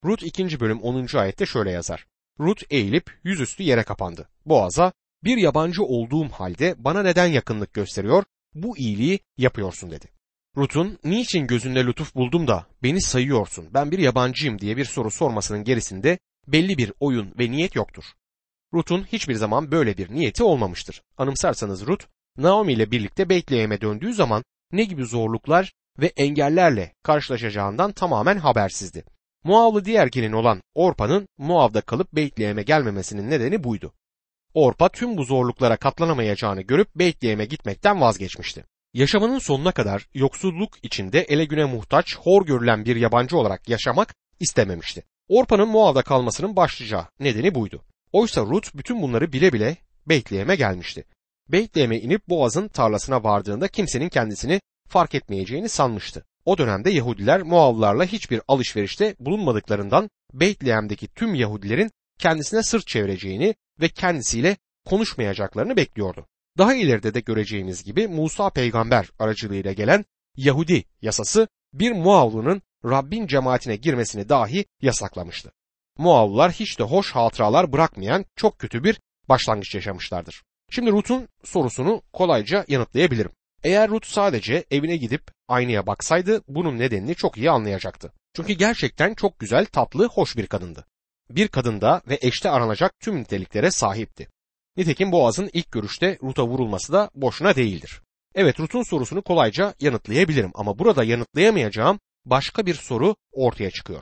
Rut 2. bölüm 10. ayette şöyle yazar. Rut eğilip yüzüstü yere kapandı. Boaz'a, bir yabancı olduğum halde bana neden yakınlık gösteriyor, bu iyiliği yapıyorsun dedi. Rut'un niçin gözünde lütuf buldum da beni sayıyorsun, ben bir yabancıyım diye bir soru sormasının gerisinde belli bir oyun ve niyet yoktur. Rut'un hiçbir zaman böyle bir niyeti olmamıştır. Anımsarsanız Rut, Naomi ile birlikte Betlehem'e döndüğü zaman ne gibi zorluklar ve engellerle karşılaşacağından tamamen habersizdi. Moavlı diğer gelin olan Orpa'nın Moav'da kalıp Betlehem'e gelmemesinin nedeni buydu. Orpa tüm bu zorluklara katlanamayacağını görüp Betlehem'e gitmekten vazgeçmişti. Yaşamının sonuna kadar yoksulluk içinde ele güne muhtaç, hor görülen bir yabancı olarak yaşamak istememişti. Orpa'nın Moav'da kalmasının başlıca nedeni buydu. Oysa Rut bütün bunları bile bile Betlehem'e gelmişti. Betlehem'e inip Boaz'ın tarlasına vardığında kimsenin kendisini fark etmeyeceğini sanmıştı. O dönemde Yahudiler Moavlılarla hiçbir alışverişte bulunmadıklarından Betlehem'deki tüm Yahudilerin kendisine sırt çevireceğini ve kendisiyle konuşmayacaklarını bekliyordu. Daha ileride de göreceğimiz gibi Musa peygamber aracılığıyla gelen Yahudi yasası bir Moavlının Rabbin cemaatine girmesini dahi yasaklamıştı. Moavlılar hiç de hoş hatıralar bırakmayan çok kötü bir başlangıç yaşamışlardır. Şimdi Rut'un sorusunu kolayca yanıtlayabilirim. Eğer Rut sadece evine gidip aynaya baksaydı bunun nedenini çok iyi anlayacaktı. Çünkü gerçekten çok güzel, tatlı, hoş bir kadındı. Bir kadında ve eşte aranacak tüm niteliklere sahipti. Nitekim Boaz'ın ilk görüşte Rut'a vurulması da boşuna değildir. Evet, Rut'un sorusunu kolayca yanıtlayabilirim ama burada yanıtlayamayacağım başka bir soru ortaya çıkıyor.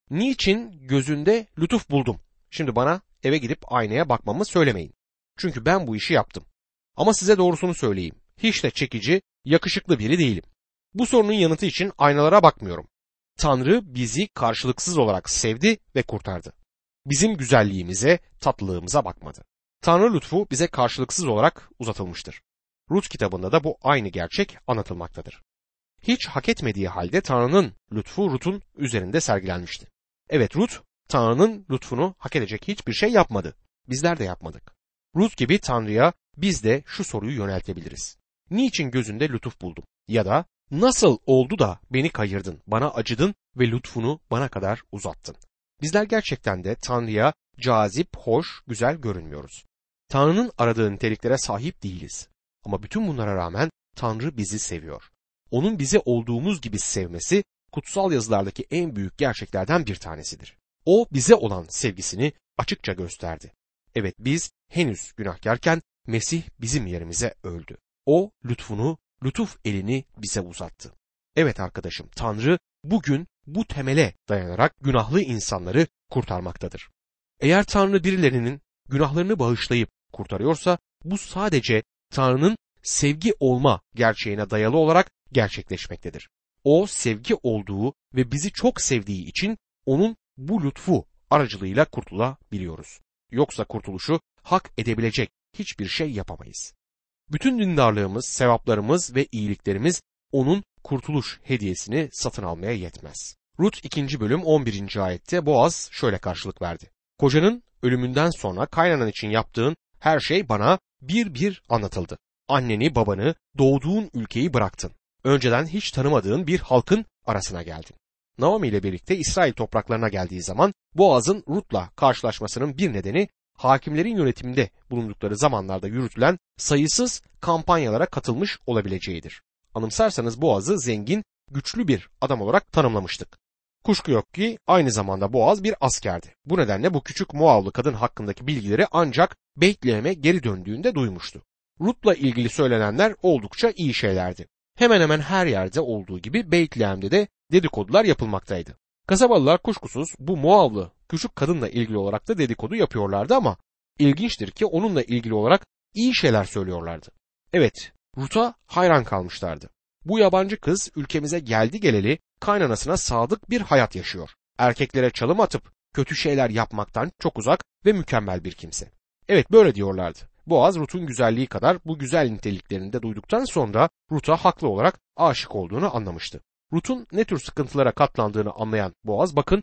Niçin gözünde lütuf buldum? Şimdi bana eve gidip aynaya bakmamı söylemeyin. Çünkü ben bu işi yaptım. Ama size doğrusunu söyleyeyim. Hiç de çekici, yakışıklı biri değilim. Bu sorunun yanıtı için aynalara bakmıyorum. Tanrı bizi karşılıksız olarak sevdi ve kurtardı. Bizim güzelliğimize, tatlılığımıza bakmadı. Tanrı lütfu bize karşılıksız olarak uzatılmıştır. Rut kitabında da bu aynı gerçek anlatılmaktadır. Hiç hak etmediği halde Tanrı'nın lütfu Rut'un üzerinde sergilenmişti. Evet, Rut, Tanrı'nın lütfunu hak edecek hiçbir şey yapmadı. Bizler de yapmadık. Rut gibi Tanrı'ya biz de şu soruyu yöneltebiliriz. Niçin gözünde lütuf buldum? Ya da nasıl oldu da beni kayırdın, bana acıdın ve lütfunu bana kadar uzattın? Bizler gerçekten de Tanrı'ya cazip, hoş, güzel görünmüyoruz. Tanrı'nın aradığı niteliklere sahip değiliz. Ama bütün bunlara rağmen Tanrı bizi seviyor. Onun bizi olduğumuz gibi sevmesi kutsal yazılardaki en büyük gerçeklerden bir tanesidir. O bize olan sevgisini açıkça gösterdi. Evet, biz henüz günahkarken Mesih bizim yerimize öldü. O lütfunu, lütuf elini bize uzattı. Evet arkadaşım, Tanrı bugün bu temele dayanarak günahlı insanları kurtarmaktadır. Eğer Tanrı birilerinin günahlarını bağışlayıp kurtarıyorsa bu sadece Tanrı'nın sevgi olma gerçeğine dayalı olarak gerçekleşmektedir. O sevgi olduğu ve bizi çok sevdiği için onun bu lütfu aracılığıyla kurtulabiliyoruz. Yoksa kurtuluşu hak edebilecek hiçbir şey yapamayız. Bütün dindarlığımız, sevaplarımız ve iyiliklerimiz onun kurtuluş hediyesini satın almaya yetmez. Rut 2. bölüm 11. ayette Boaz şöyle karşılık verdi. Kocanın ölümünden sonra kaynanan için yaptığın her şey bana bir bir anlatıldı. Anneni, babanı, doğduğun ülkeyi bıraktın. Önceden hiç tanımadığın bir halkın arasına geldin. Naomi ile birlikte İsrail topraklarına geldiği zaman Boaz'ın Rut'la karşılaşmasının bir nedeni hakimlerin yönetiminde bulundukları zamanlarda yürütülen sayısız kampanyalara katılmış olabileceğidir. Anımsarsanız Boaz'ı zengin, güçlü bir adam olarak tanımlamıştık. Kuşku yok ki aynı zamanda Boaz bir askerdi. Bu nedenle bu küçük Moavlı kadın hakkındaki bilgileri ancak Betlehem'e geri döndüğünde duymuştu. Rut'la ilgili söylenenler oldukça iyi şeylerdi. Hemen hemen her yerde olduğu gibi Betlehem'de de dedikodular yapılmaktaydı. Kasabalılar kuşkusuz bu Moavlı küçük kadınla ilgili olarak da dedikodu yapıyorlardı ama ilginçtir ki onunla ilgili olarak iyi şeyler söylüyorlardı. Evet, Rut'a hayran kalmışlardı. Bu yabancı kız ülkemize geldi geleli kaynanasına sadık bir hayat yaşıyor. Erkeklere çalım atıp kötü şeyler yapmaktan çok uzak ve mükemmel bir kimse. Evet, böyle diyorlardı. Boaz Rut'un güzelliği kadar bu güzel niteliklerini de duyduktan sonra Rut'a haklı olarak aşık olduğunu anlamıştı. Rut'un ne tür sıkıntılara katlandığını anlayan Boaz bakın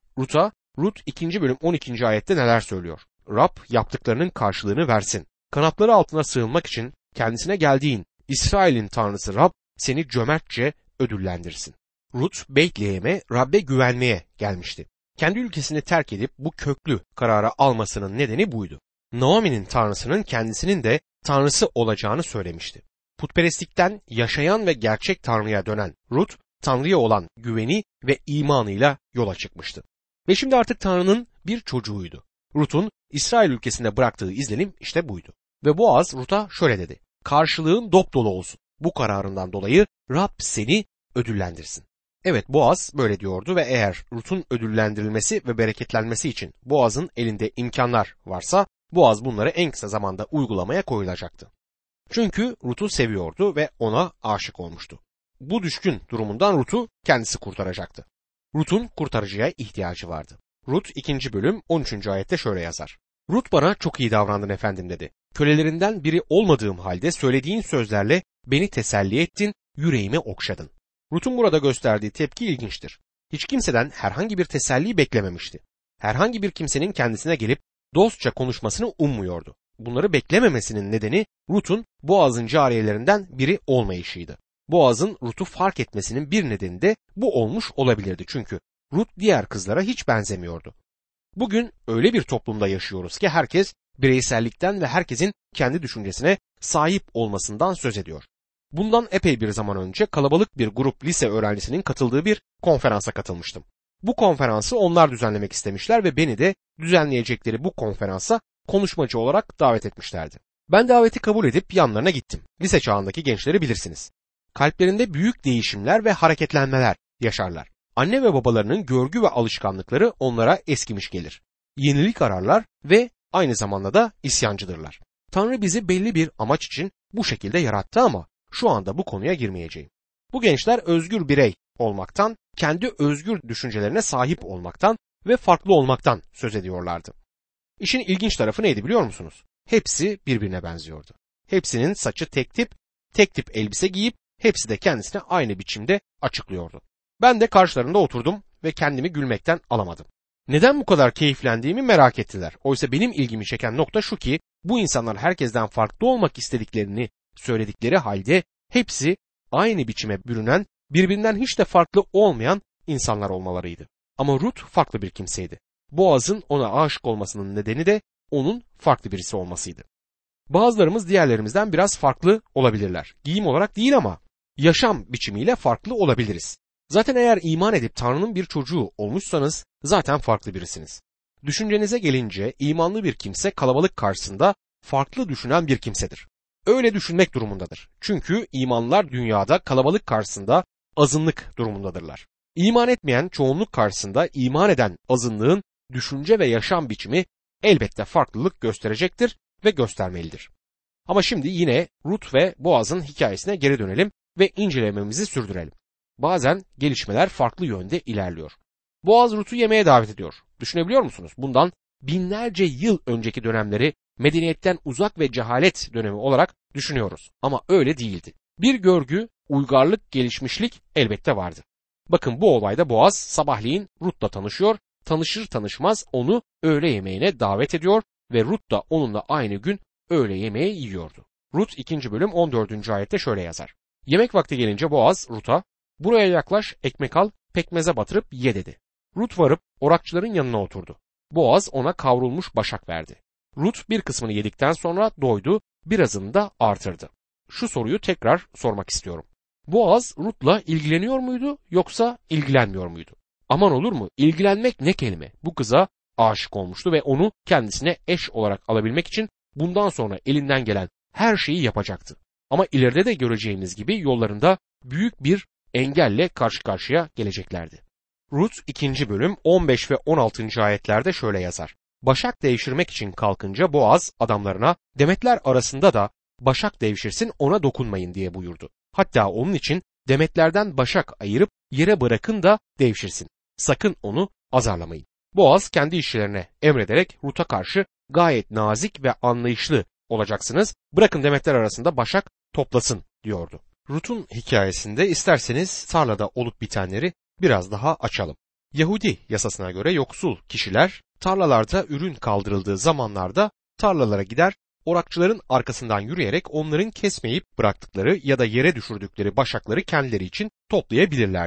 Rut 2. bölüm 12. ayette neler söylüyor. Rab yaptıklarının karşılığını versin. Kanatları altına sığınmak için kendisine geldiğin İsrail'in tanrısı Rab seni cömertçe ödüllendirsin. Rut Betlehem'e Rab'be güvenmeye gelmişti. kendi ülkesini terk edip bu köklü kararı almasının nedeni buydu. Naomi'nin tanrısının kendisinin de tanrısı olacağını söylemişti. Putperestlikten yaşayan ve gerçek tanrıya dönen Rut, tanrıya olan güveni ve imanıyla yola çıkmıştı. Ve şimdi artık Tanrı'nın bir çocuğuydu. Rut'un İsrail ülkesinde bıraktığı izlenim işte buydu. Ve Boaz Rut'a şöyle dedi: karşılığın dopdolu olsun. Bu kararından dolayı Rab seni ödüllendirsin. Evet, Boaz böyle diyordu ve eğer Rut'un ödüllendirilmesi ve bereketlenmesi için Boaz'ın elinde imkanlar varsa Boaz bunları en kısa zamanda uygulamaya koyulacaktı. Çünkü Rut'u seviyordu ve ona aşık olmuştu. Bu düşkün durumundan Rut'u kendisi kurtaracaktı. Rut'un kurtarıcıya ihtiyacı vardı. Rut 2. bölüm 13. ayette şöyle yazar: Rut bana çok iyi davrandın efendim dedi. Kölelerinden biri olmadığım halde söylediğin sözlerle beni teselli ettin, yüreğimi okşadın. Rut'un burada gösterdiği tepki ilginçtir. Hiç kimseden herhangi bir teselli beklememişti. Herhangi bir kimsenin kendisine gelip dostça konuşmasını ummuyordu. Bunları beklememesinin nedeni Rut'un Boaz'ın cariyelerinden biri olmayışıydı. Boaz'ın Rut'u fark etmesinin bir nedeni de bu olmuş olabilirdi, çünkü Rut diğer kızlara hiç benzemiyordu. Bugün öyle bir toplumda yaşıyoruz ki herkes bireysellikten ve herkesin kendi düşüncesine sahip olmasından söz ediyor. Bundan epey bir zaman önce kalabalık bir grup lise öğrencisinin katıldığı bir konferansa katılmıştım. Bu konferansı onlar düzenlemek istemişler ve beni de düzenleyecekleri bu konferansa konuşmacı olarak davet etmişlerdi. Ben daveti kabul edip yanlarına gittim. Lise çağındaki gençleri bilirsiniz. Kalplerinde büyük değişimler ve hareketlenmeler yaşarlar. Anne ve babalarının görgü ve alışkanlıkları onlara eskimiş gelir. Yenilik ararlar ve aynı zamanda da isyancıdırlar. Tanrı bizi belli bir amaç için bu şekilde yarattı ama şu anda bu konuya girmeyeceğim. Bu gençler özgür birey olmaktan, kendi özgür düşüncelerine sahip olmaktan ve farklı olmaktan söz ediyorlardı. İşin ilginç tarafı neydi biliyor musunuz? Hepsi birbirine benziyordu. Hepsinin saçı tek tip elbise giyip hepsi de kendisine aynı biçimde açıklıyordu. Ben de karşılarında oturdum ve kendimi gülmekten alamadım. Neden bu kadar keyiflendiğimi merak ettiler. Oysa benim ilgimi çeken nokta şu ki bu insanlar herkesten farklı olmak istediklerini söyledikleri halde hepsi aynı biçime bürünen, birbirinden hiç de farklı olmayan insanlar olmalarıydı. Ama Rut farklı bir kimseydi. Boaz'ın ona aşık olmasının nedeni de onun farklı birisi olmasıydı. Bazılarımız diğerlerimizden biraz farklı olabilirler. Giyim olarak değil ama yaşam biçimiyle farklı olabiliriz. Zaten eğer iman edip Tanrı'nın bir çocuğu olmuşsanız zaten farklı birisiniz. Düşüncenize gelince imanlı bir kimse kalabalık karşısında farklı düşünen bir kimsedir. Öyle düşünmek durumundadır. Çünkü imanlılar dünyada kalabalık karşısında azınlık durumundadırlar. İman etmeyen çoğunluk karşısında iman eden azınlığın düşünce ve yaşam biçimi elbette farklılık gösterecektir ve göstermelidir. Ama şimdi yine Rut ve Boaz'ın hikayesine geri dönelim ve incelememizi sürdürelim. Bazen gelişmeler farklı yönde ilerliyor. Boaz Rut'u yemeğe davet ediyor. Düşünebiliyor musunuz? Bundan binlerce yıl önceki dönemleri medeniyetten uzak ve cehalet dönemi olarak düşünüyoruz. Ama öyle değildi. Bir görgü, uygarlık, gelişmişlik elbette vardı. Bakın bu olayda Boaz sabahleyin Rut'la tanışıyor, tanışır tanışmaz onu öğle yemeğine davet ediyor ve Rut da onunla aynı gün öğle yemeği yiyordu. Rut 2. bölüm 14. ayette şöyle yazar: Yemek vakti gelince Boaz Rut'a buraya yaklaş, ekmek al, pekmeze batırıp ye dedi. Rut varıp orakçıların yanına oturdu. Boaz ona kavrulmuş başak verdi. Rut bir kısmını yedikten sonra doydu, birazını da artırdı. Şu soruyu tekrar sormak istiyorum. Boaz Rut'la ilgileniyor muydu yoksa ilgilenmiyor muydu? Aman olur mu? İlgilenmek ne kelime? Bu kıza aşık olmuştu ve onu kendisine eş olarak alabilmek için bundan sonra elinden gelen her şeyi yapacaktı. Ama ileride de göreceğimiz gibi yollarında büyük bir engelle karşı karşıya geleceklerdi. Rut 2. bölüm 15 ve 16. ayetlerde şöyle yazar: Başak devşirmek için kalkınca Boaz adamlarına demetler arasında da başak devşirsin, ona dokunmayın diye buyurdu. Hatta onun için demetlerden başak ayırıp yere bırakın da devşirsin. Sakın onu azarlamayın. Boaz kendi işçilerine emrederek Rut'a karşı gayet nazik ve anlayışlı olacaksınız. Bırakın demetler arasında başak toplasın diyordu. Rut'un hikayesinde isterseniz tarlada olup bitenleri biraz daha açalım. Yahudi yasasına göre yoksul kişiler tarlalarda ürün kaldırıldığı zamanlarda tarlalara gider, orakçıların arkasından yürüyerek onların kesmeyip bıraktıkları ya da yere düşürdükleri başakları kendileri için toplayabilirlerdi.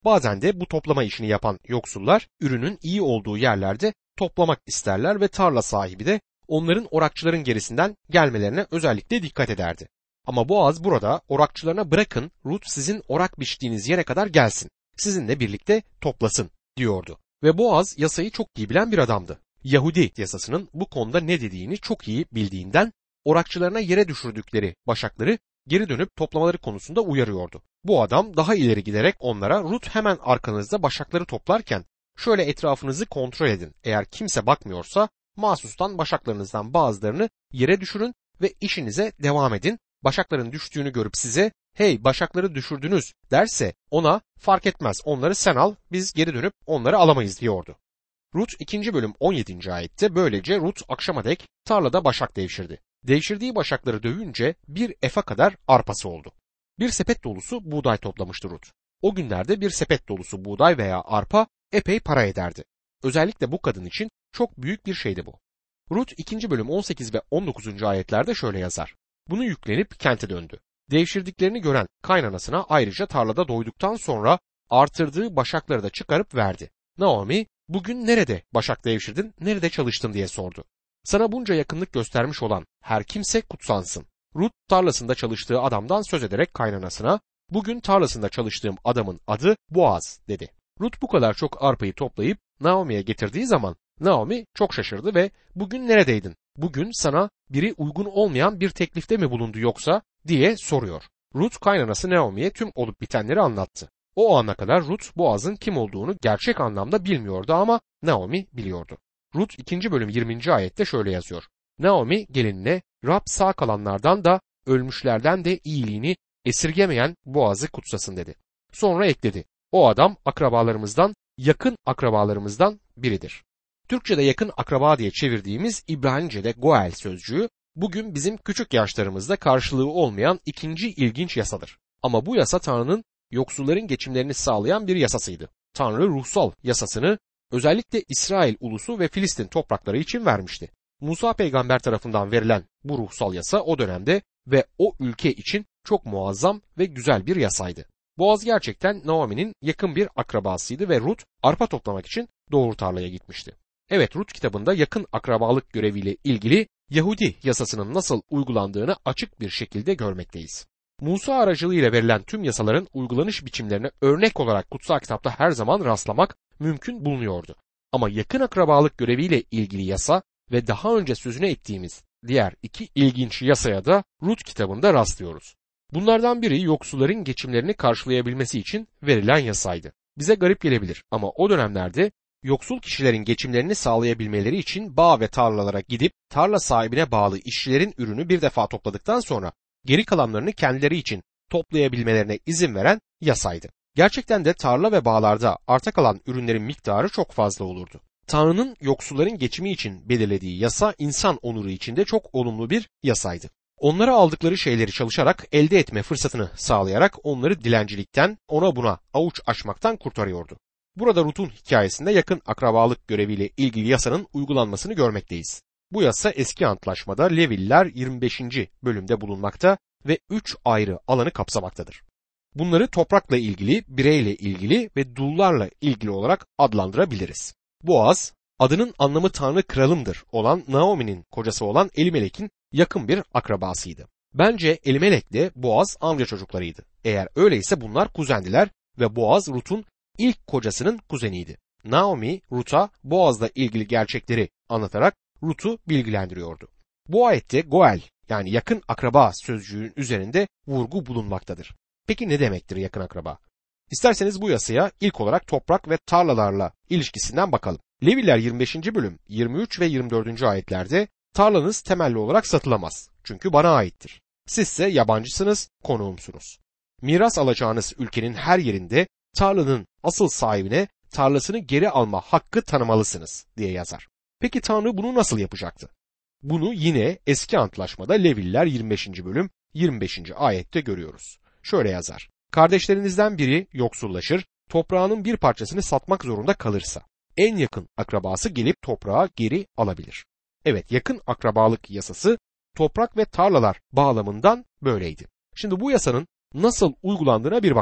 Bazen de bu toplama işini yapan yoksullar ürünün iyi olduğu yerlerde toplamak isterler ve tarla sahibi de onların orakçıların gerisinden gelmelerine özellikle dikkat ederdi. Ama Boaz burada orakçılarına bırakın Rut sizin orak biçtiğiniz yere kadar gelsin, sizinle birlikte toplasın diyordu. Ve Boaz yasayı çok iyi bilen bir adamdı. Yahudi yasasının bu konuda ne dediğini çok iyi bildiğinden orakçılarına yere düşürdükleri başakları geri dönüp toplamaları konusunda uyarıyordu. Bu adam daha ileri giderek onlara Rut hemen arkanızda başakları toplarken şöyle etrafınızı kontrol edin. Eğer kimse bakmıyorsa mahsustan başaklarınızdan bazılarını yere düşürün ve işinize devam edin. Başakların düştüğünü görüp size hey başakları düşürdünüz derse ona fark etmez onları sen al biz geri dönüp onları alamayız diyordu. Rut 2. bölüm 17. ayette böylece Rut akşama dek tarlada başak devşirdi. Devşirdiği başakları dövünce bir efa kadar arpası oldu. Bir sepet dolusu buğday toplamıştı Rut. O günlerde bir sepet dolusu buğday veya arpa epey para ederdi. Özellikle bu kadın için çok büyük bir şeydi bu. Rut 2. bölüm 18 ve 19. ayetlerde şöyle yazar. Bunu yüklenip kente döndü. Devşirdiklerini gören kaynanasına ayrıca tarlada doyduktan sonra artırdığı başakları da çıkarıp verdi. Naomi, bugün nerede başak devşirdin, nerede çalıştın diye sordu. Sana bunca yakınlık göstermiş olan her kimse kutsansın. Rut tarlasında çalıştığı adamdan söz ederek kaynanasına, bugün tarlasında çalıştığım adamın adı Boaz dedi. Rut bu kadar çok arpayı toplayıp Naomi'ye getirdiği zaman Naomi çok şaşırdı ve bugün neredeydin? Bugün sana biri uygun olmayan bir teklifte mi bulundu yoksa diye soruyor. Rut kaynanası Naomi'ye tüm olup bitenleri anlattı. O ana kadar Rut Boaz'ın kim olduğunu gerçek anlamda bilmiyordu ama Naomi biliyordu. Rut 2. bölüm 20. ayette şöyle yazıyor. Naomi gelinine Rab sağ kalanlardan da ölmüşlerden de iyiliğini esirgemeyen Boaz'ı kutsasın dedi. Sonra ekledi. O adam akrabalarımızdan, yakın akrabalarımızdan biridir. Türkçe'de yakın akraba diye çevirdiğimiz İbranice'de Goel sözcüğü bugün bizim küçük yaşlarımızda karşılığı olmayan ikinci ilginç yasadır. Ama bu yasa Tanrı'nın yoksulların geçimlerini sağlayan bir yasasıydı. Tanrı ruhsal yasasını özellikle İsrail ulusu ve Filistin toprakları için vermişti. Musa peygamber tarafından verilen bu ruhsal yasa o dönemde ve o ülke için çok muazzam ve güzel bir yasaydı. Boaz gerçekten Naomi'nin yakın bir akrabasıydı ve Rut arpa toplamak için doğru tarlaya gitmişti. Evet, Rut kitabında yakın akrabalık göreviyle ilgili Yahudi yasasının nasıl uygulandığını açık bir şekilde görmekteyiz. Musa aracılığıyla verilen tüm yasaların uygulanış biçimlerine örnek olarak kutsal kitapta her zaman rastlamak mümkün bulunuyordu. Ama yakın akrabalık göreviyle ilgili yasa ve daha önce sözüne ettiğimiz diğer iki ilginç yasaya da Rut kitabında rastlıyoruz. Bunlardan biri yoksulların geçimlerini karşılayabilmesi için verilen yasaydı. Bize garip gelebilir ama o dönemlerde yoksul kişilerin geçimlerini sağlayabilmeleri için bağ ve tarlalara gidip tarla sahibine bağlı işçilerin ürünü bir defa topladıktan sonra geri kalanlarını kendileri için toplayabilmelerine izin veren yasaydı. Gerçekten de tarla ve bağlarda arta kalan ürünlerin miktarı çok fazla olurdu. Tanrı'nın yoksulların geçimi için belirlediği yasa insan onuru için de çok olumlu bir yasaydı. Onlara aldıkları şeyleri çalışarak elde etme fırsatını sağlayarak onları dilencilikten, ona buna avuç açmaktan kurtarıyordu. Burada Rut'un hikayesinde yakın akrabalık göreviyle ilgili yasanın uygulanmasını görmekteyiz. Bu yasa eski antlaşmada Levililer 25. bölümde bulunmakta ve 3 ayrı alanı kapsamaktadır. Bunları toprakla ilgili, bireyle ilgili ve dullarla ilgili olarak adlandırabiliriz. Boaz, adının anlamı Tanrı kralımdır olan Naomi'nin kocası olan Elimelek'in yakın bir akrabasıydı. Bence Elimelek'le Boaz amca çocuklarıydı. Eğer öyleyse bunlar kuzendiler ve Boaz Rut'un ilk kocasının kuzeniydi. Naomi, Rut'a Boaz'la ilgili gerçekleri anlatarak Rut'u bilgilendiriyordu. Bu ayette Goel yani yakın akraba sözcüğün üzerinde vurgu bulunmaktadır. Peki ne demektir yakın akraba? İsterseniz bu yasaya ilk olarak toprak ve tarlalarla ilişkisinden bakalım. Leviller 25. bölüm 23 ve 24. ayetlerde tarlanız temelli olarak satılamaz. Çünkü bana aittir. Sizse yabancısınız, konuğumsunuz. Miras alacağınız ülkenin her yerinde tarlanın asıl sahibine tarlasını geri alma hakkı tanımalısınız diye yazar. Peki Tanrı bunu nasıl yapacaktı? Bunu yine eski antlaşmada Leviller 25. bölüm 25. ayette görüyoruz. Şöyle yazar. Kardeşlerinizden biri yoksullaşır, toprağının bir parçasını satmak zorunda kalırsa, en yakın akrabası gelip toprağı geri alabilir. Evet, yakın akrabalık yasası toprak ve tarlalar bağlamından böyleydi. Şimdi bu yasanın nasıl uygulandığına bir bakalım.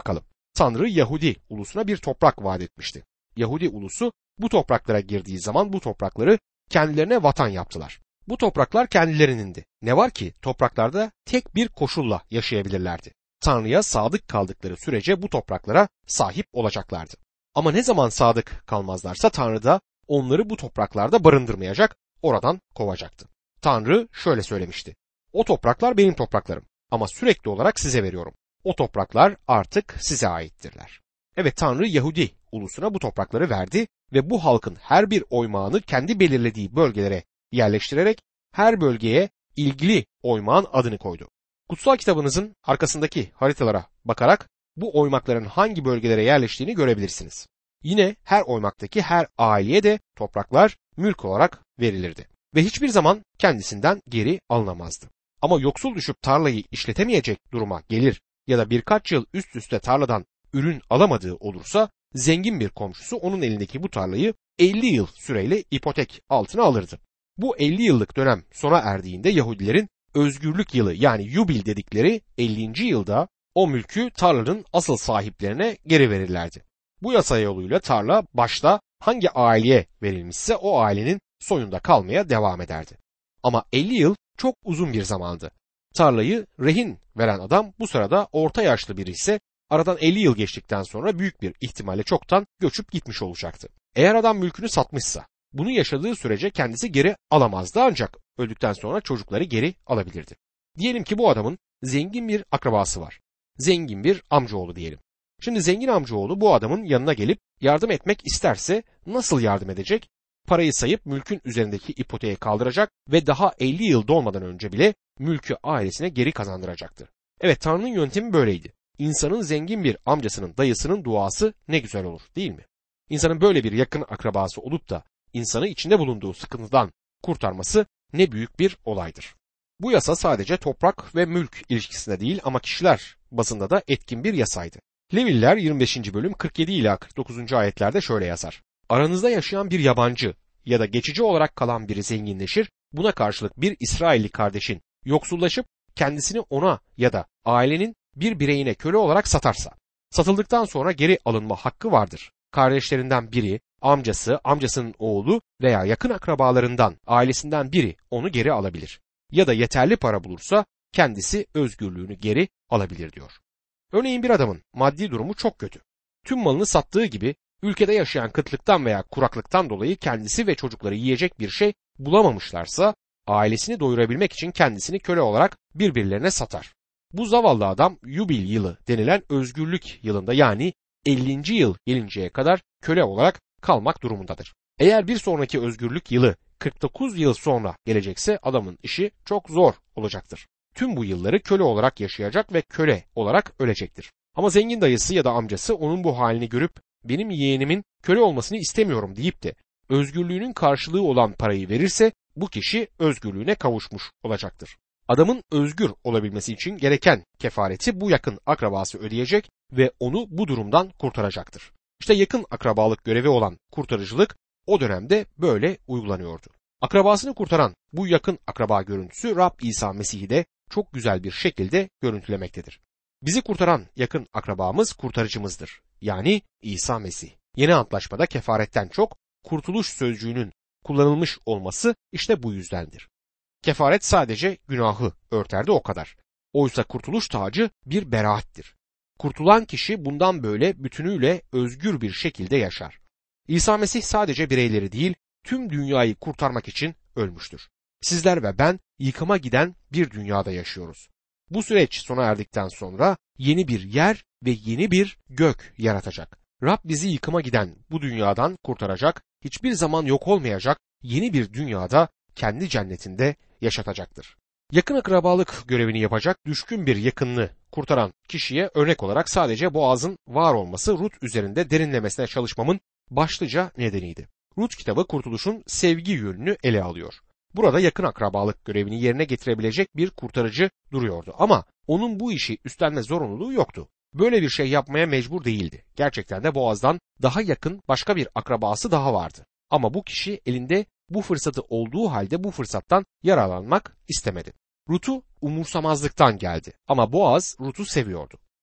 Tanrı Yahudi ulusuna bir toprak vaat etmişti. Yahudi ulusu bu topraklara girdiği zaman bu toprakları kendilerine vatan yaptılar. Bu topraklar kendilerinindi. Ne var ki topraklarda tek bir koşulla yaşayabilirlerdi. Tanrı'ya sadık kaldıkları sürece bu topraklara sahip olacaklardı. Ama ne zaman sadık kalmazlarsa Tanrı da onları bu topraklarda barındırmayacak, oradan kovacaktı. Tanrı şöyle söylemişti: "O topraklar benim topraklarım ama sürekli olarak size veriyorum. O topraklar artık size aittirler." Evet, Tanrı Yahudi ulusuna bu toprakları verdi ve bu halkın her bir oymağını kendi belirlediği bölgelere yerleştirerek her bölgeye ilgili oymağın adını koydu. Kutsal kitabınızın arkasındaki haritalara bakarak bu oymakların hangi bölgelere yerleştiğini görebilirsiniz. Yine her oymaktaki her aileye de topraklar mülk olarak verilirdi ve hiçbir zaman kendisinden geri alınamazdı. Ama yoksul düşüp tarlayı işletemeyecek duruma gelir ya da birkaç yıl üst üste tarladan ürün alamadığı olursa zengin bir komşusu onun elindeki bu tarlayı 50 yıl süreyle ipotek altına alırdı. Bu 50 yıllık dönem sona erdiğinde Yahudilerin özgürlük yılı yani Yubil dedikleri 50. yılda o mülkü tarlanın asıl sahiplerine geri verirlerdi. Bu yasa yoluyla tarla başta hangi aileye verilmişse o ailenin soyunda kalmaya devam ederdi. Ama 50 yıl çok uzun bir zamandı. Tarlayı rehin veren adam bu sırada orta yaşlı biri ise aradan 50 yıl geçtikten sonra büyük bir ihtimalle çoktan göçüp gitmiş olacaktı. Eğer adam mülkünü satmışsa bunu yaşadığı sürece kendisi geri alamazdı, ancak öldükten sonra çocukları geri alabilirdi. Diyelim ki bu adamın zengin bir akrabası var. Zengin bir amcaoğlu diyelim. Şimdi zengin amcaoğlu bu adamın yanına gelip yardım etmek isterse nasıl yardım edecek? Parayı sayıp mülkün üzerindeki ipoteği kaldıracak ve daha 50 yıl dolmadan önce bile mülkü ailesine geri kazandıracaktır. Evet, Tanrı'nın yöntemi böyleydi. İnsanın zengin bir amcasının, dayısının duası ne güzel olur, değil mi? İnsanın böyle bir yakın akrabası olup da insanı içinde bulunduğu sıkıntıdan kurtarması ne büyük bir olaydır. Bu yasa sadece toprak ve mülk ilişkisinde değil ama kişiler bazında da etkin bir yasaydı. Levililer 25. bölüm 47 ila 49. ayetlerde şöyle yazar: "Aranızda yaşayan bir yabancı ya da geçici olarak kalan biri zenginleşir, buna karşılık bir İsrailli kardeşin yoksullaşıp kendisini ona ya da ailenin bir bireyine köle olarak satarsa, satıldıktan sonra geri alınma hakkı vardır. Kardeşlerinden biri, amcası, amcasının oğlu veya yakın akrabalarından, ailesinden biri onu geri alabilir. Ya da yeterli para bulursa kendisi özgürlüğünü geri alabilir," diyor. Örneğin bir adamın maddi durumu çok kötü. Tüm malını sattığı gibi ülkede yaşayan kıtlıktan veya kuraklıktan dolayı kendisi ve çocukları yiyecek bir şey bulamamışlarsa ailesini doyurabilmek için kendisini köle olarak birbirlerine satar. Bu zavallı adam Yubil yılı denilen özgürlük yılında yani 50. yıl gelinceye kadar köle olarak kalmak durumundadır. Eğer bir sonraki özgürlük yılı 49 yıl sonra gelecekse adamın işi çok zor olacaktır. Tüm bu yılları köle olarak yaşayacak ve köle olarak ölecektir. Ama zengin dayısı ya da amcası onun bu halini görüp benim yeğenimin köle olmasını istemiyorum deyip de özgürlüğünün karşılığı olan parayı verirse bu kişi özgürlüğüne kavuşmuş olacaktır. Adamın özgür olabilmesi için gereken kefareti bu yakın akrabası ödeyecek ve onu bu durumdan kurtaracaktır. İşte yakın akrabalık görevi olan kurtarıcılık o dönemde böyle uygulanıyordu. Akrabasını kurtaran bu yakın akraba görüntüsü Rab İsa Mesih'i de çok güzel bir şekilde görüntülemektedir. Bizi kurtaran yakın akrabamız kurtarıcımızdır. Yani İsa Mesih. Yeni Antlaşmada kefaretten çok kurtuluş sözcüğünün kullanılmış olması işte bu yüzdendir. Kefaret sadece günahı örterdi, o kadar. Oysa kurtuluş tacı bir beraattir. Kurtulan kişi bundan böyle bütünüyle özgür bir şekilde yaşar. İsa Mesih sadece bireyleri değil, tüm dünyayı kurtarmak için ölmüştür. Sizler ve ben yıkıma giden bir dünyada yaşıyoruz. Bu süreç sona erdikten sonra yeni bir yer ve yeni bir gök yaratacak. Rab bizi yıkıma giden bu dünyadan kurtaracak, hiçbir zaman yok olmayacak yeni bir dünyada kendi cennetinde yaşatacaktır. Yakın akrabalık görevini yapacak düşkün bir yakınını kurtaran kişiye örnek olarak sadece Boaz'ın var olması Rut üzerinde derinlemesine çalışmamın başlıca nedeniydi. Rut kitabı kurtuluşun sevgi yönünü ele alıyor. Burada yakın akrabalık görevini yerine getirebilecek bir kurtarıcı duruyordu ama onun bu işi üstlenme zorunluluğu yoktu. Böyle bir şey yapmaya mecbur değildi. Gerçekten de Boaz'dan daha yakın başka bir akrabası daha vardı. Ama bu kişi elinde bu fırsatı olduğu halde bu fırsattan yararlanmak istemedi. Rut'u umursamazlıktan geldi ama Boaz Rut'u seviyordu.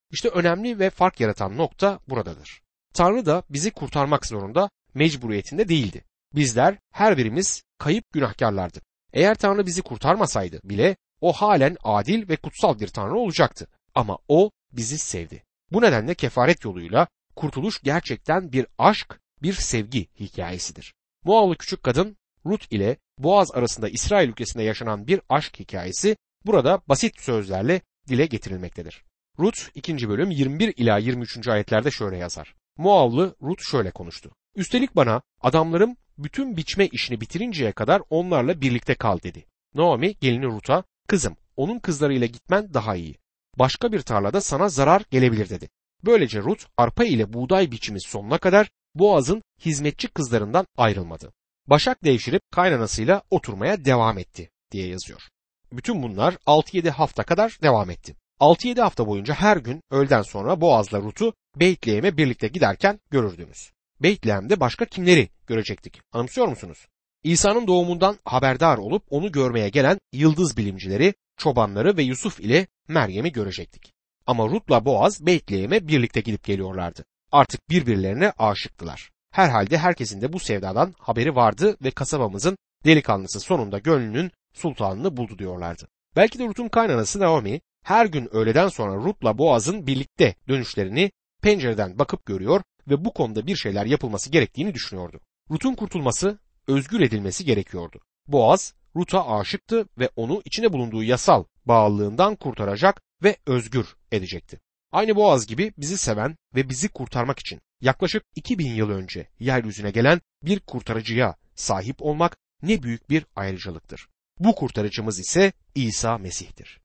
İşte önemli ve fark yaratan nokta buradadır. Tanrı da bizi kurtarmak zorunda, mecburiyetinde değildi. Bizler her birimiz kayıp günahkarlardık. Eğer Tanrı bizi kurtarmasaydı bile o halen adil ve kutsal bir Tanrı olacaktı. Ama o bizi sevdi. Bu nedenle kefaret yoluyla kurtuluş gerçekten bir aşk, bir sevgi hikayesidir. Moavlı küçük kadın Rut ile Boaz arasında İsrail ülkesinde yaşanan bir aşk hikayesi burada basit sözlerle dile getirilmektedir. Rut 2. bölüm 21 ila 23. ayetlerde şöyle yazar. Moavlı Rut şöyle konuştu. Üstelik bana adamlarım bütün biçme işini bitirinceye kadar onlarla birlikte kal dedi. Naomi gelini Rut'a, kızım onun kızlarıyla gitmen daha iyi. Başka bir tarlada sana zarar gelebilir dedi. Böylece Rut arpa ile buğday biçimi sonuna kadar Boaz'ın hizmetçi kızlarından ayrılmadı. Başak devşirip kaynanasıyla oturmaya devam etti diye yazıyor. Bütün bunlar 6-7 hafta kadar devam etti. 6-7 hafta boyunca her gün öğleden sonra Boaz'la Rut'u Beytlehem'e birlikte giderken görürdünüz. Beytlehem'de başka kimleri görecektik? Anımsıyor musunuz? İsa'nın doğumundan haberdar olup onu görmeye gelen yıldız bilimcileri, çobanları ve Yusuf ile Meryem'i görecektik. Ama Rut'la Boaz Beytlehem'e birlikte gidip geliyorlardı. Artık birbirlerine aşıktılar. Herhalde herkesin de bu sevdadan haberi vardı ve kasabamızın delikanlısı sonunda gönlünün sultanını buldu diyorlardı. Belki de Rut'un kaynanası Naomi her gün öğleden sonra Rut'la Boaz'ın birlikte dönüşlerini pencereden bakıp görüyor ve bu konuda bir şeyler yapılması gerektiğini düşünüyordu. Rut'un kurtulması, özgür edilmesi gerekiyordu. Boaz Rut'a aşıktı ve onu içinde bulunduğu yasal bağlılığından kurtaracak ve özgür edecekti. Aynı Boaz gibi bizi seven ve bizi kurtarmak için yaklaşık 2000 yıl önce yeryüzüne gelen bir kurtarıcıya sahip olmak ne büyük bir ayrıcalıktır. Bu kurtarıcımız ise İsa Mesih'tir.